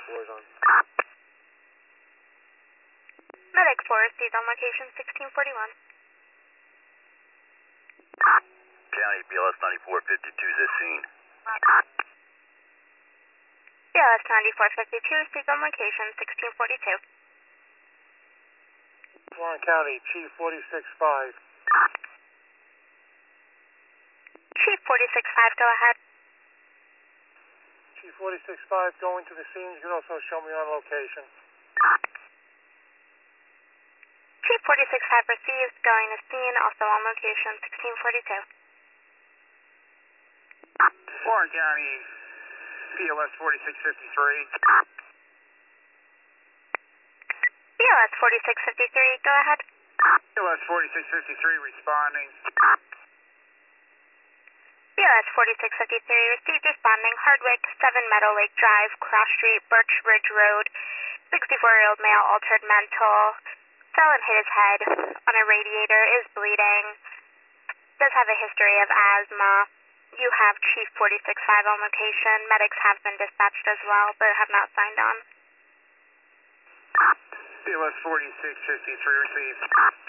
4 is on. Medic 4 received on location 1641. County BLS 9452 is this scene. BLS 9452 received on location 1642. Warren County, Chief 46-5. Chief 46-5, go ahead. Chief 46-5, going to the scene. You can also show me on location. Chief 46-5 received, going to scene, also on location 1642. Warren County BLS 4653. BLS 4653, go ahead. BLS 4653 responding. BLS 4653 received, responding Hardwick, 7 Meadow Lake Drive, Cross Street, Birch Ridge Road. 64-year-old male, altered mental. Fell and hit his head on a radiator, is bleeding. Does have a history of asthma. You have Chief 46-5 on location. Medics have been dispatched as well, but have not signed on. BLS 4653 received.